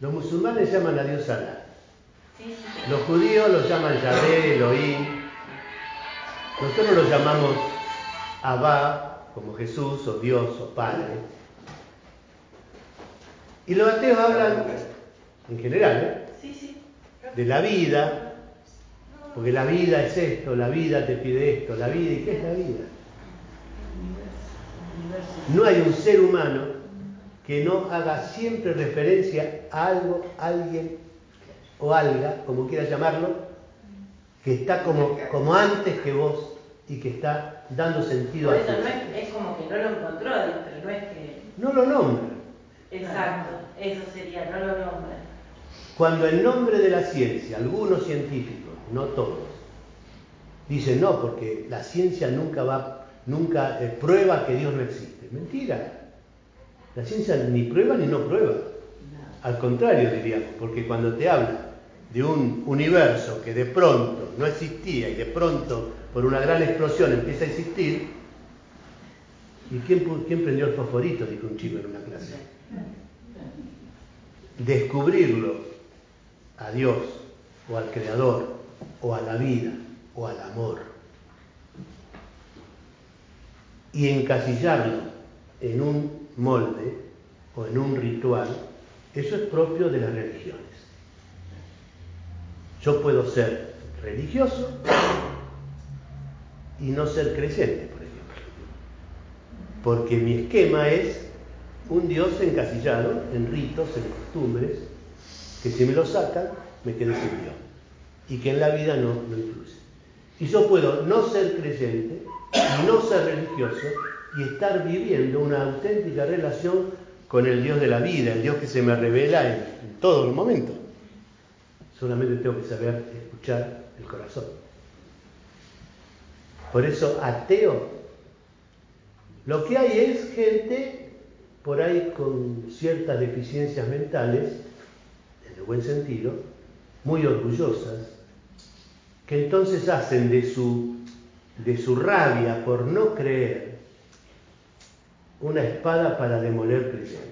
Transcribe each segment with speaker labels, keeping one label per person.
Speaker 1: Los musulmanes llaman a Dios Alá. Los judíos lo llaman Yahvé, Elohim. Nosotros lo llamamos Abba, como Jesús, o Dios, o Padre. Y los ateos hablan, en general, de la vida, porque la vida es esto, la vida te pide esto, la vida, ¿y qué es la vida? No hay un ser humano que no haga siempre referencia a algo, alguien o alga, como quieras llamarlo, que está como antes que vos y que está dando sentido a
Speaker 2: eso. Es como que no lo encontró, pero no es que...
Speaker 1: No lo nombra.
Speaker 2: Exacto, eso sería, no lo nombra.
Speaker 1: Cuando en nombre de la ciencia, algunos científicos, no todos, dicen no, porque la ciencia nunca prueba que Dios no existe. Mentira. La ciencia ni prueba ni no prueba. Al contrario, diríamos, porque cuando te habla de un universo que de pronto no existía y de pronto por una gran explosión empieza a existir, ¿y quién prendió el fosforito?, dijo un chico en una clase. Descubrirlo a Dios o al Creador o a la vida o al amor y encasillarlo en un molde o en un ritual, eso es propio de las religiones. Yo puedo ser religioso y no ser creyente, por ejemplo, porque mi esquema es un Dios encasillado en ritos, en costumbres, que si me lo sacan, me quedé sin Dios, y que en la vida no influye. Y yo puedo no ser creyente y no ser religioso y estar viviendo una auténtica relación con el Dios de la vida, el Dios que se me revela en todos los momentos. Solamente tengo que saber escuchar el corazón. Por eso, ateo, lo que hay es gente por ahí con ciertas deficiencias mentales, en el buen sentido, muy orgullosas, que entonces hacen de su rabia por no creer una espada para demoler creyentes.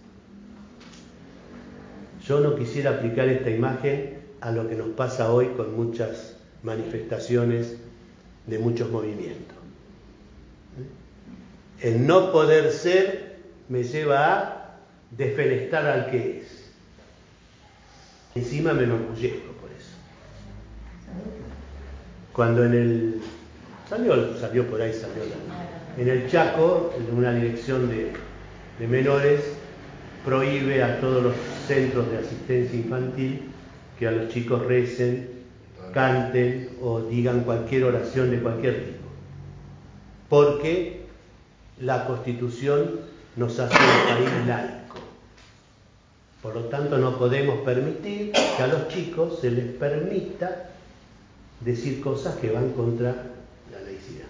Speaker 1: Yo no quisiera aplicar esta imagen a lo que nos pasa hoy con muchas manifestaciones de muchos movimientos. El no poder ser me lleva a defenestrar al que es. Encima me enorgullezco por eso. Cuando en el... Salió por ahí, en el Chaco, en una dirección de menores, prohíbe a todos los centros de asistencia infantil que a los chicos recen, canten o digan cualquier oración de cualquier tipo. Porque la Constitución nos hace un país laico. Por lo tanto, no podemos permitir que a los chicos se les permita decir cosas que van contra la laicidad.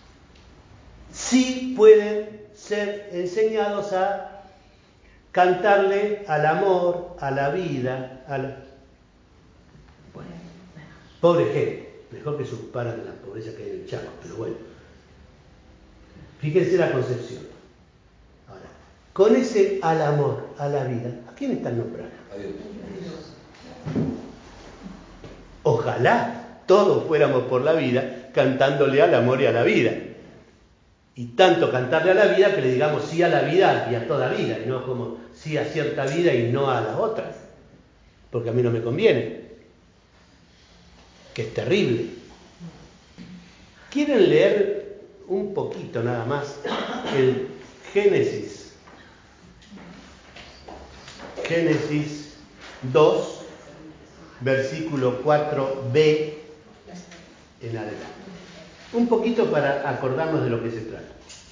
Speaker 1: Sí pueden ser enseñados a cantarle al amor, a la vida, Bueno, pobre gente, mejor que se ocuparan de la pobreza que hay en el Chaco, pero bueno. Fíjense la concepción. Ahora, con ese al amor, a la vida, ¿a quién están nombrando? A Dios. Ojalá todos fuéramos por la vida cantándole al amor y a la vida. Y tanto cantarle a la vida que le digamos sí a la vida y a toda vida, y no como sí a cierta vida y no a las otras, porque a mí no me conviene, que es terrible. ¿Quieren leer un poquito nada más el Génesis 2, versículo 4b en adelante? Un poquito para acordarnos de lo que se trata.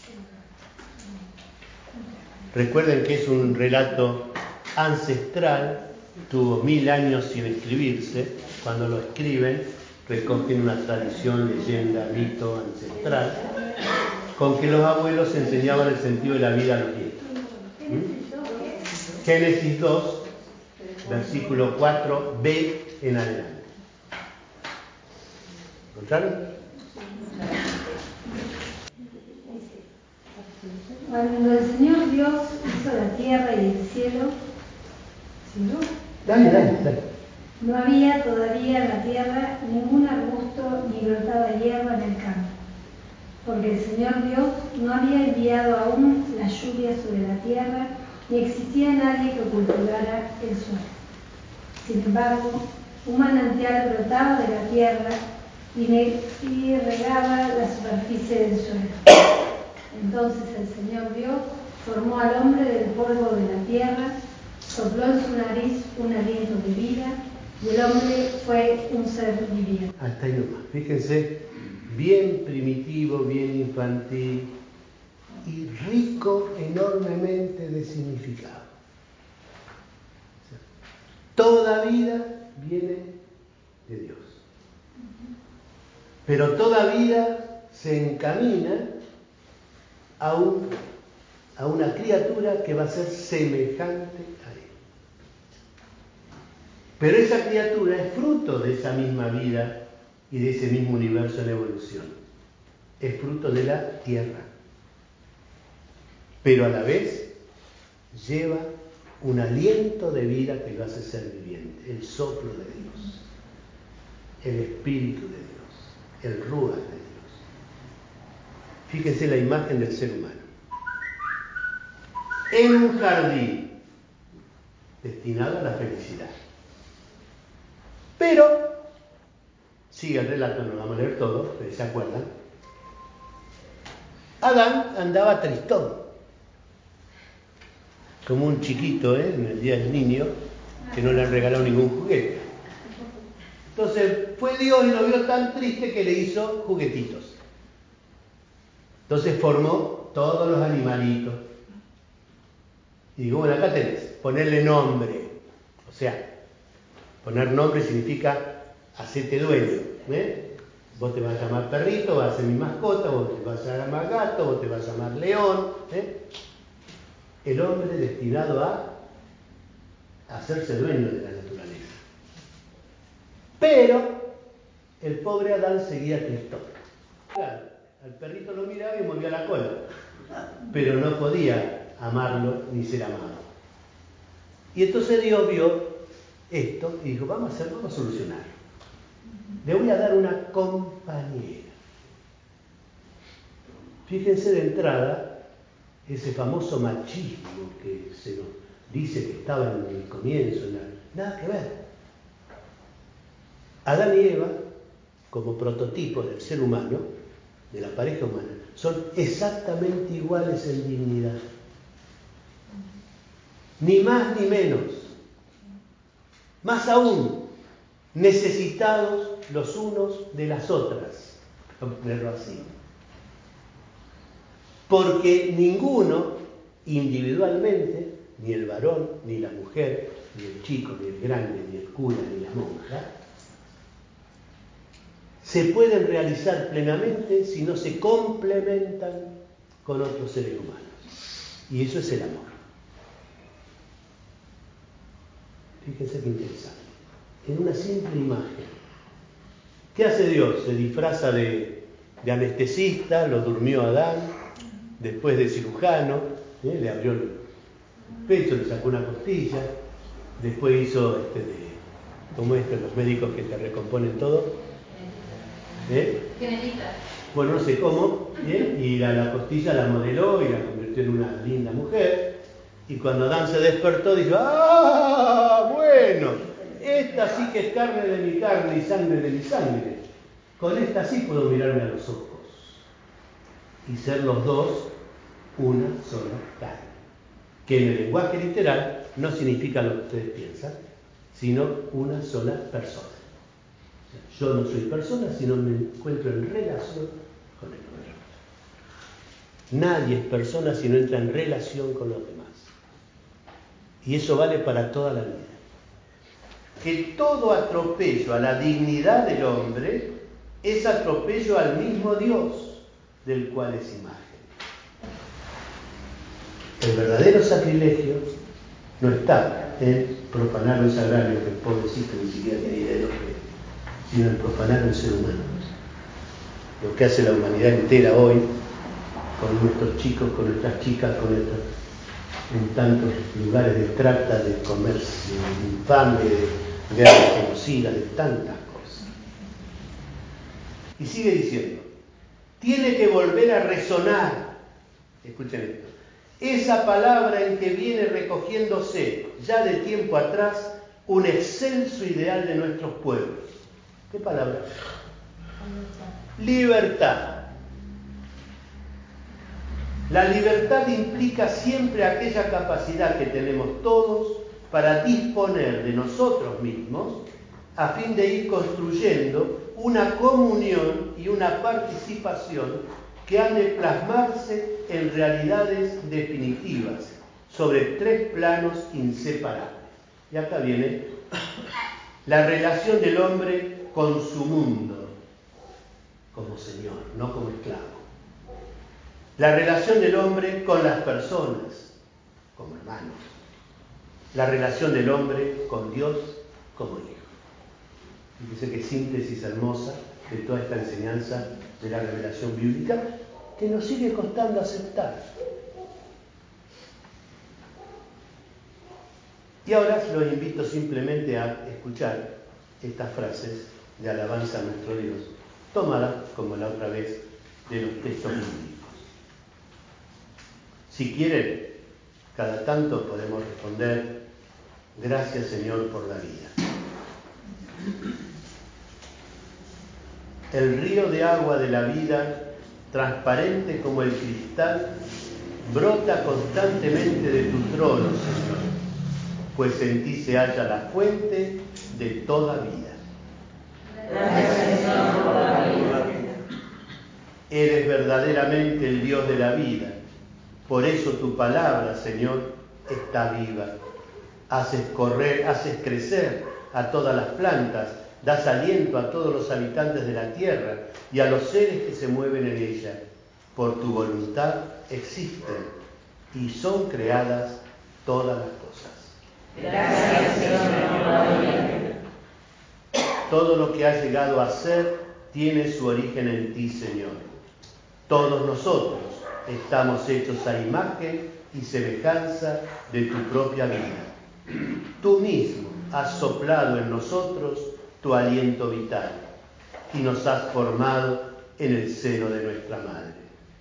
Speaker 1: Recuerden que es un relato ancestral, tuvo 1000 años sin escribirse. Cuando lo escriben, recogen una tradición, leyenda, mito ancestral, con que los abuelos enseñaban el sentido de la vida a los nietos. Génesis 2, versículo 4b en adelante. ¿Encontraron?
Speaker 3: Cuando el Señor Dios hizo la tierra y el cielo, ¿Sigo?
Speaker 1: Dale.
Speaker 3: No había todavía en la tierra ningún arbusto ni brotaba hierba en el campo, porque el Señor Dios no había enviado aún la lluvia sobre la tierra, ni existía nadie que cultivara el suelo. Sin embargo, un manantial brotaba de la tierra y regaba la superficie del suelo. Entonces el Señor Dios formó al hombre del polvo de la tierra, sopló en su nariz un aliento de vida, y el hombre fue un ser viviente.
Speaker 1: Hasta ahí nomás. Fíjense, bien primitivo, bien infantil y rico enormemente de significado. Toda vida viene de Dios. Pero toda vida se encamina a una criatura que va a ser semejante a Él. Pero esa criatura es fruto de esa misma vida y de ese mismo universo en evolución. Es fruto de la tierra. Pero a la vez lleva un aliento de vida que lo hace ser viviente, el soplo de Dios, el espíritu de Dios, el ruaj de Dios. Fíjense la imagen del ser humano. En un jardín destinado a la felicidad. Pero, sigue el relato, no lo vamos a leer todo, pero se acuerdan. Adán andaba tristón, como un chiquito, en el día del niño, que no le han regalado ningún juguete. Entonces fue Dios y lo vio tan triste que le hizo juguetitos. Entonces formó todos los animalitos. Y digo, bueno, acá tenés, ponerle nombre. O sea, poner nombre significa hacerte dueño. Vos te vas a llamar perrito, vas a ser mi mascota, vos te vas a llamar gato, vos te vas a llamar león. El hombre destinado a hacerse dueño de la naturaleza. Pero el pobre Adán seguía tristón. Claro, al perrito lo miraba y movía la cola, pero no podía amarlo ni ser amado. Y entonces Dios vio esto y dijo, vamos a solucionarlo. Le voy a dar una compañera. Fíjense de entrada ese famoso machismo que se nos dice que estaba en el comienzo, nada que ver. Adán y Eva, como prototipos del ser humano, de la pareja humana, son exactamente iguales en dignidad. Ni más ni menos. Más aún, necesitados los unos de las otras, vamos a ponerlo así. Porque ninguno, individualmente, ni el varón, ni la mujer, ni el chico, ni el grande, ni el cura, ni la monja, se pueden realizar plenamente si no se complementan con otros seres humanos. Y eso es el amor. Fíjense qué interesante. En una simple imagen. ¿Qué hace Dios? Se disfraza de anestesista, lo durmió a Adán, después de cirujano, le abrió el pecho, le sacó una costilla, después hizo como los médicos que te recomponen todo.
Speaker 2: Genetista.
Speaker 1: Bueno, no sé cómo, y la costilla la modeló y la convirtió en una linda mujer. Y cuando Adán se despertó, dijo, ¡ah, bueno! Esta sí que es carne de mi carne y sangre de mi sangre. Con esta sí puedo mirarme a los ojos y ser los dos una sola carne. Que en el lenguaje literal no significa lo que ustedes piensan, sino una sola persona. O sea, yo no soy persona, sino me encuentro en relación con el otro. Nadie es persona si no entra en relación con los demás. Y eso vale para toda la vida. Que todo atropello a la dignidad del hombre es atropello al mismo Dios, del cual es imagen. El verdadero sacrilegio no está en profanar un sagrario que el pobrecito ni siquiera tiene idea de lo que es, sino en profanar un ser humano. Lo que hace la humanidad entera hoy, con nuestros chicos, con nuestras chicas, con nuestros en tantos lugares de trata, de comercio infame, de guerra genocida, de tantas cosas. Y sigue diciendo, tiene que volver a resonar, escuchen esto, esa palabra en que viene recogiéndose ya de tiempo atrás un excelso ideal de nuestros pueblos. ¿Qué palabra? Libertad. La libertad implica siempre aquella capacidad que tenemos todos para disponer de nosotros mismos a fin de ir construyendo una comunión y una participación que han de plasmarse en realidades definitivas sobre tres planos inseparables. Y acá viene la relación del hombre con su mundo, como señor, no como esclavo. La relación del hombre con las personas, como hermanos. La relación del hombre con Dios, como hijo. Dice que síntesis hermosa de toda esta enseñanza de la revelación bíblica que nos sigue costando aceptar. Y ahora los invito simplemente a escuchar estas frases de alabanza a nuestro Dios, tomadas, como la otra vez, de los textos bíblicos. Si quieren, cada tanto podemos responder, gracias Señor por la vida. El río de agua de la vida, transparente como el cristal, brota constantemente de tu trono, Señor, pues en ti se halla la fuente de toda vida.
Speaker 2: Gracias, Señor, por la vida.
Speaker 1: Eres verdaderamente el Dios de la vida. Por eso tu palabra, Señor, está viva. Haces correr, haces crecer a todas las plantas, das aliento a todos los habitantes de la tierra y a los seres que se mueven en ella. Por tu voluntad existen y son creadas todas las cosas.
Speaker 2: Gracias, Señor, por la vida.
Speaker 1: Todo lo que ha llegado a ser tiene su origen en ti, Señor. Todos nosotros estamos hechos a imagen y semejanza de tu propia vida. Tú mismo has soplado en nosotros tu aliento vital y nos has formado en el seno de nuestra madre.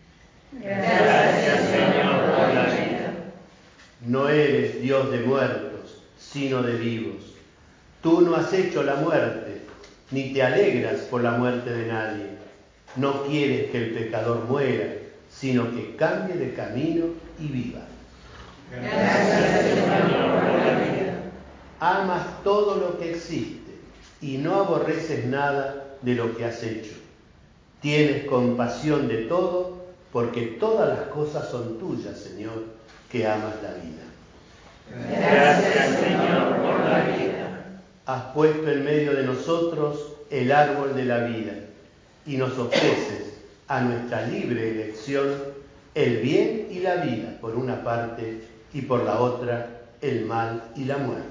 Speaker 2: Gracias, Señor, por la vida.
Speaker 1: No eres Dios de muertos, sino de vivos. Tú no has hecho la muerte, ni te alegras por la muerte de nadie. No quieres que el pecador muera, sino que cambie de camino y viva.
Speaker 2: Gracias, Señor, por la vida.
Speaker 1: Amas todo lo que existe y no aborreces nada de lo que has hecho. Tienes compasión de todo, porque todas las cosas son tuyas, Señor, que amas la vida.
Speaker 2: Gracias, Señor, por la vida.
Speaker 1: Has puesto en medio de nosotros el árbol de la vida y nos ofreces a nuestra libre elección el bien y la vida por una parte y por la otra el mal y la muerte.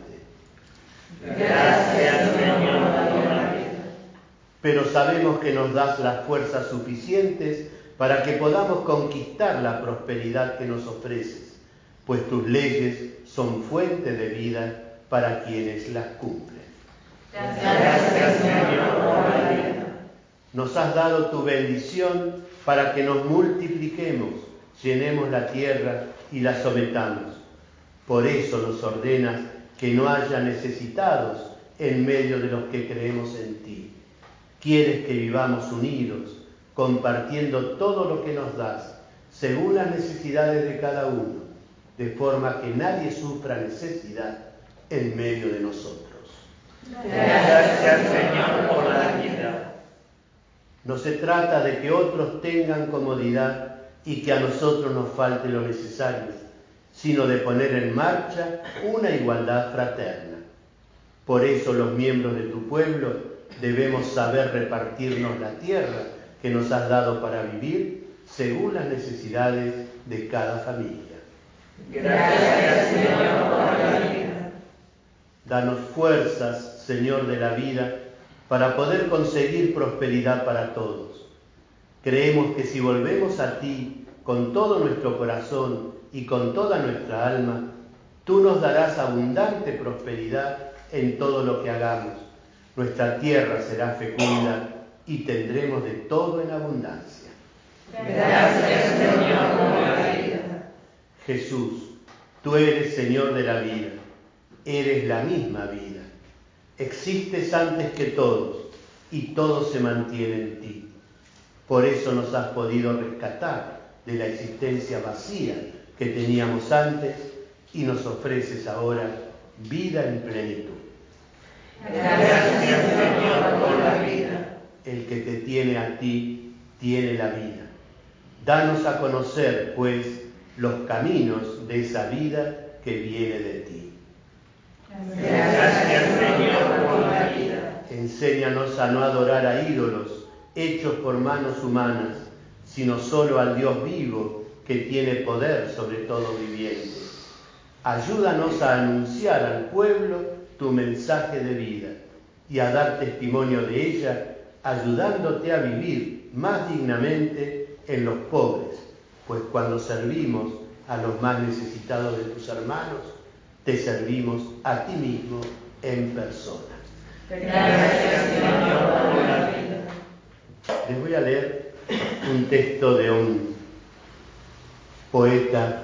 Speaker 2: Gracias, Señor, por la vida.
Speaker 1: Pero sabemos que nos das las fuerzas suficientes para que podamos conquistar la prosperidad que nos ofreces, pues tus leyes son fuente de vida para quienes las cumplen.
Speaker 2: Gracias, Señor, por la vida.
Speaker 1: Nos has dado tu bendición para que nos multipliquemos, llenemos la tierra y la sometamos. Por eso nos ordenas que no haya necesitados en medio de los que creemos en ti. Quieres que vivamos unidos, compartiendo todo lo que nos das, según las necesidades de cada uno, de forma que nadie sufra necesidad en medio de nosotros.
Speaker 2: Gracias, Señor, por la vida.
Speaker 1: No se trata de que otros tengan comodidad y que a nosotros nos falte lo necesario, sino de poner en marcha una igualdad fraterna. Por eso los miembros de tu pueblo debemos saber repartirnos la tierra que nos has dado para vivir según las necesidades de cada familia.
Speaker 2: Gracias, Señor, por la vida.
Speaker 1: Danos fuerzas, Señor de la vida, para poder conseguir prosperidad para todos. Creemos que si volvemos a ti con todo nuestro corazón y con toda nuestra alma, tú nos darás abundante prosperidad en todo lo que hagamos. Nuestra tierra será fecunda y tendremos de todo en abundancia.
Speaker 2: Gracias, Señor, por la vida.
Speaker 1: Jesús, tú eres Señor de la vida, eres la misma vida. Existes antes que todos y todo se mantiene en ti. Por eso nos has podido rescatar de la existencia vacía que teníamos antes y nos ofreces ahora vida en plenitud.
Speaker 2: Gracias, Señor, por la vida.
Speaker 1: El que te tiene a ti, tiene la vida. Danos a conocer, pues, los caminos de esa vida que viene de ti.
Speaker 2: Gracias, Señor, por la vida.
Speaker 1: Enséñanos a no adorar a ídolos hechos por manos humanas, sino solo al Dios vivo que tiene poder sobre todo viviente. Ayúdanos a anunciar al pueblo tu mensaje de vida y a dar testimonio de ella, ayudándote a vivir más dignamente en los pobres, pues cuando servimos a los más necesitados de tus hermanos, te servimos a ti mismo en persona.
Speaker 2: Gracias, Señor, por la vida.
Speaker 1: Les voy a leer un texto de un poeta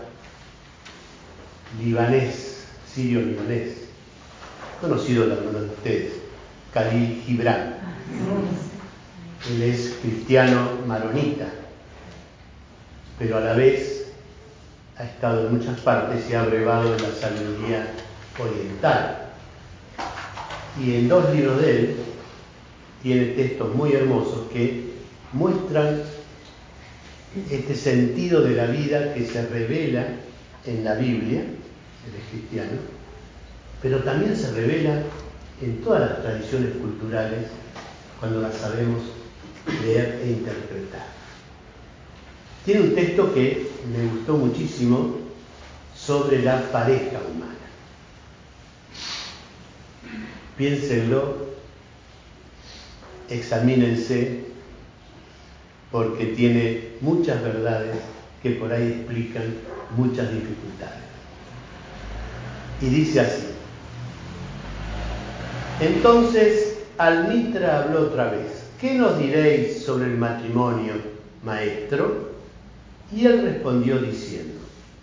Speaker 1: libanés, sirio-libanés, conocido de algunos de ustedes, Khalil Gibran. Él es cristiano maronita, pero a la vez ha estado en muchas partes y ha brevado en la sabiduría oriental. Y en 2 libros de él tiene textos muy hermosos que muestran este sentido de la vida que se revela en la Biblia, él es cristiano, pero también se revela en todas las tradiciones culturales cuando las sabemos leer e interpretar. Tiene un texto que me gustó muchísimo sobre la pareja humana. Piénsenlo, examínense, porque tiene muchas verdades que por ahí explican muchas dificultades. Y dice así: entonces Almitra habló otra vez. ¿Qué nos diréis sobre el matrimonio, maestro? Y él respondió diciendo: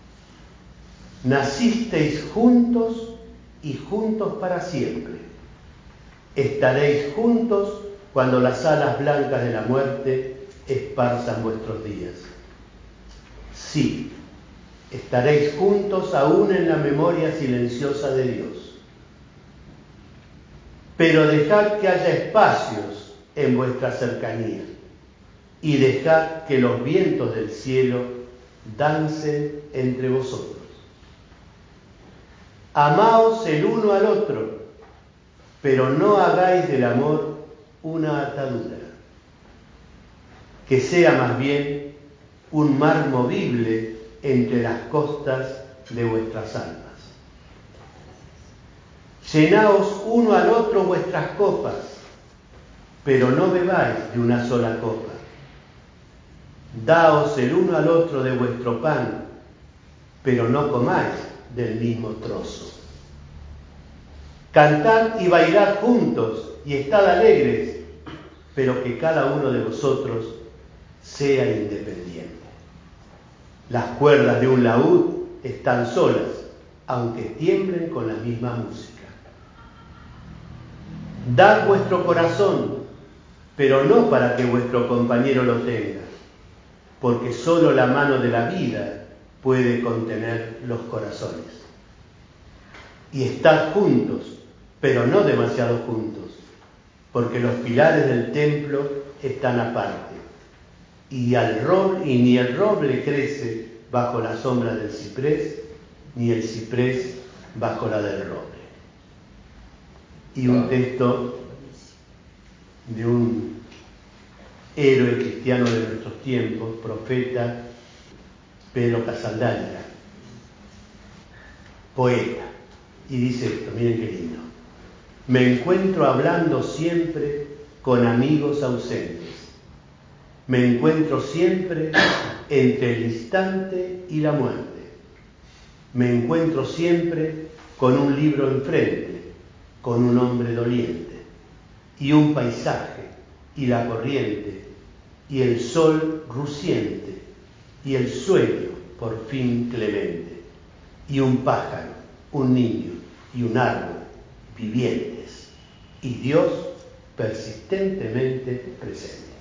Speaker 1: nacisteis juntos y juntos para siempre. Estaréis juntos cuando las alas blancas de la muerte esparzan vuestros días. Sí, estaréis juntos aún en la memoria silenciosa de Dios. Pero dejad que haya espacios en vuestra cercanía y dejad que los vientos del cielo dancen entre vosotros. Amaos el uno al otro, pero no hagáis del amor una atadura, que sea más bien un mar movible entre las costas de vuestras almas. Llenaos uno al otro vuestras copas, pero no bebáis de una sola copa. Daos el uno al otro de vuestro pan, pero no comáis del mismo trozo. Cantad y bailad juntos y estad alegres, pero que cada uno de vosotros sea independiente. Las cuerdas de un laúd están solas, aunque tiemblen con la misma música. Dad vuestro corazón, pero no para que vuestro compañero lo tenga, porque solo la mano de la vida puede contener los corazones. Y estad juntos, pero no demasiado juntos, porque los pilares del templo están aparte, y ni el roble crece bajo la sombra del ciprés, ni el ciprés bajo la del roble. Y un texto de un héroe cristiano de nuestros tiempos, profeta Pedro Casaldalga, poeta, y dice esto, miren qué lindo: me encuentro hablando siempre con amigos ausentes, me encuentro siempre entre el instante y la muerte, me encuentro siempre con un libro enfrente, con un hombre doliente, y un paisaje, y la corriente, y el sol rugiente, y el sueño por fin clemente, y un pájaro, un niño, y un árbol, vivientes, y Dios persistentemente presente.